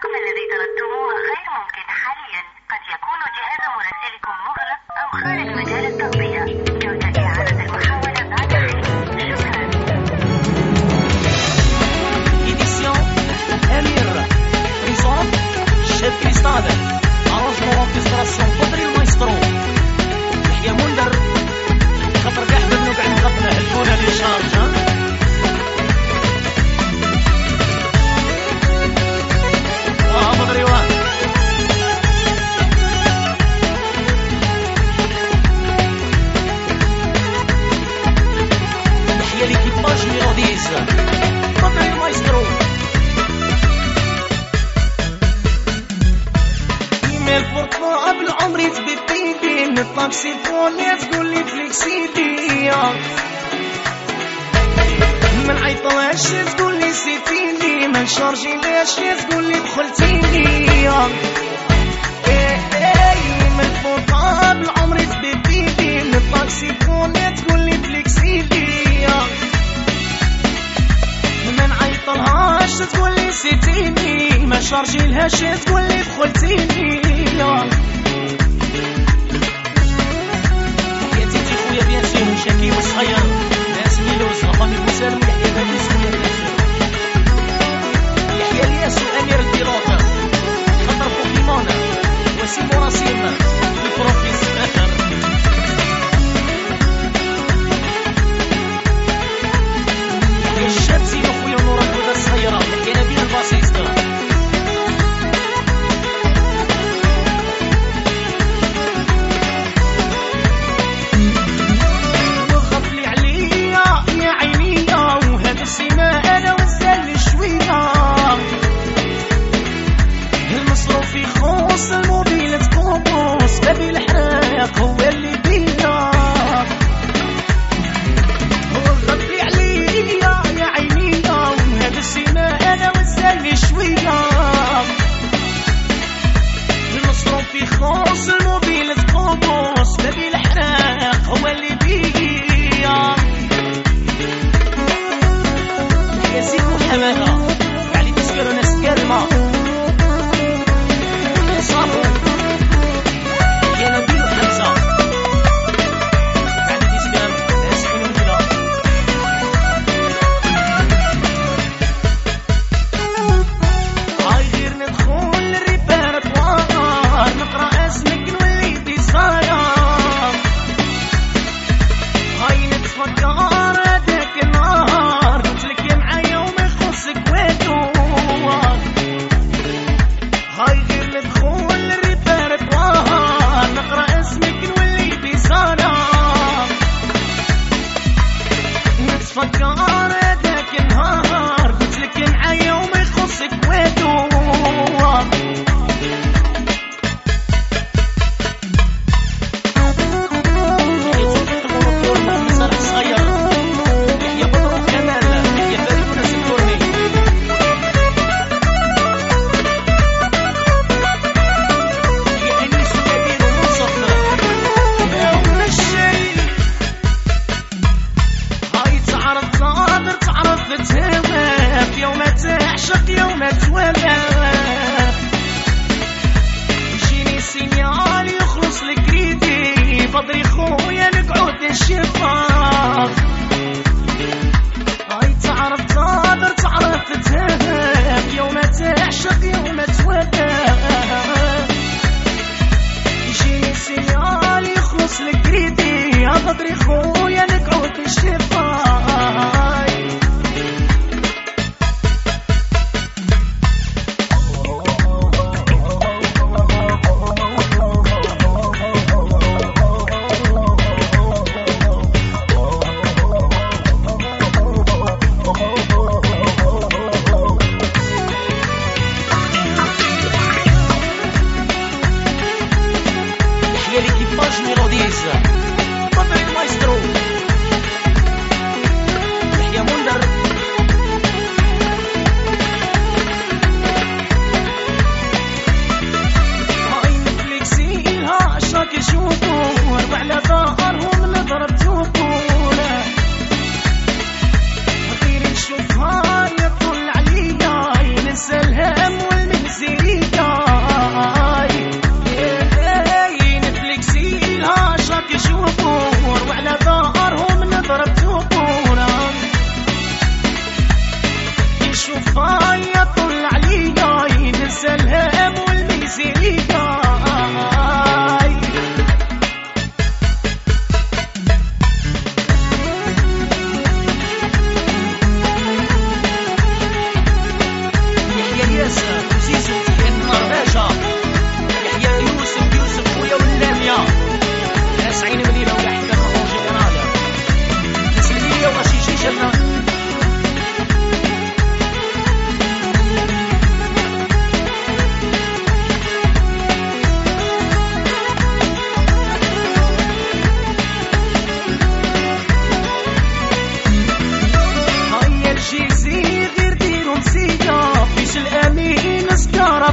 الرقم الذي طلبتموه غير ممكن حاليا. قد يكون جهاز مراسلكم مغلق أو خارج مجال التغطية. يرجى إعادة المحاولة بعد حين. شكرا. Édition Amir Prison Chef Cristal Arrangement orchestration Fodri le Maestro يحيى مندر خطر كاع منو قاعد نخطنا هلفونا لي شارج بدريوان تحية ليكيباج ميلوديز فضل المايسترو ايميل بورطابل عمري تبيبيدي نطلق سيفوني تقول لي فليكسيدي من عيطلاش تقول لي سيتيني من شارجي ليش تقول لي دخلتيني من بورطابل عمري تبيبيدي نطلق سيفوني تقول لي فليكسيدي من عيطلهاش تقول لي سيتيني ما شارجي لهاش تقول لي دخلتيني يا تيتي خويا بيان سير مشاكي وصغير ناس ميلوز لفامي بوسالم يحيى بابيس خويا بيان سير يحيى الياس وامير البيروت خطر بوكيمون وسيم وراسيم البروفيسور يحيى الشمسي وخويا نور الهدى الصغيرة يحيى نبيل الباسيست هو اللي بينا هو غطي عليا يا عينينا وهذا السماء انا وزاني شويه المصروف في خوص الموبيل تقوبوس بابي الحراق هو اللي بيا يا سيدو حماده علي تسكر ناس كلمه صافو فكر هذاك النهار قلت لك يا معايا وما يخصك والو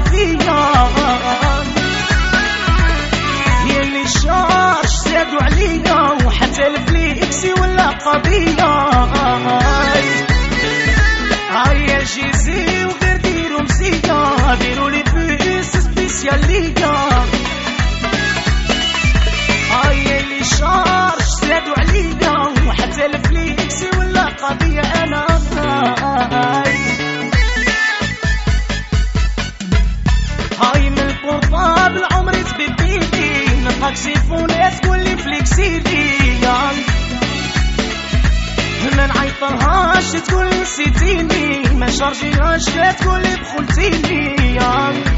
فيا هي اللي شارش زادوا عليا وحتى الفليكسي ولا قضية هيا الجيزي وغير ديروا مزية ديروا لي بيس سبيسيالية هيا اللي شارش زادوا عليا وحتى الفليكسي ولا قضية أنا هاي من البورطابل عمري تبديتي نلقاك سيفونات تقولي فليكسيلي ما نعيطلهاش تقولي نسيتيني ما شارجيهاش تقولي دخلتيني